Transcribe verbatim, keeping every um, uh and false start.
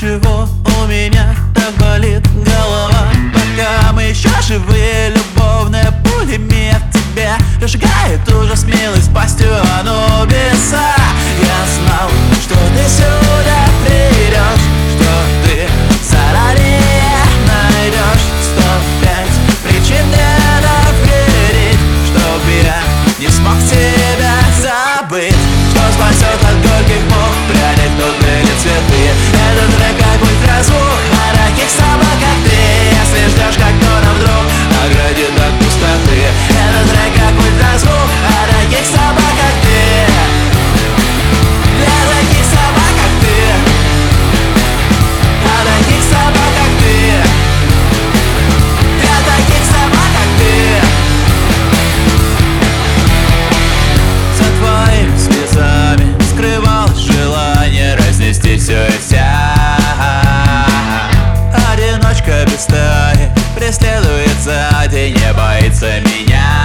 чего у меня так болит голова? Пока мы еще живы, любовная пулемет тебя прожигает ужас, милость пастью Анубиса. Я знал, что ты сюда придешь, что ты заранее найдешь сто пять причин мне доверить, чтоб я не смог тебя забыть. Что спасет от горьких мук, пряник, тут или цветы. Этот трек как ультразвук о таких собак, как ты. Если ждешь, как кто-то вдруг оградит от пустоты. Этот трек как ультразвук о таких собак, как ты. Для таких собак, как ты. О таких собак, как ты. Для таких собак, как ты. За твоими слезами скрывалось желание разнести все и вся. Одиночка без стаи преследует сзади, не боится меня.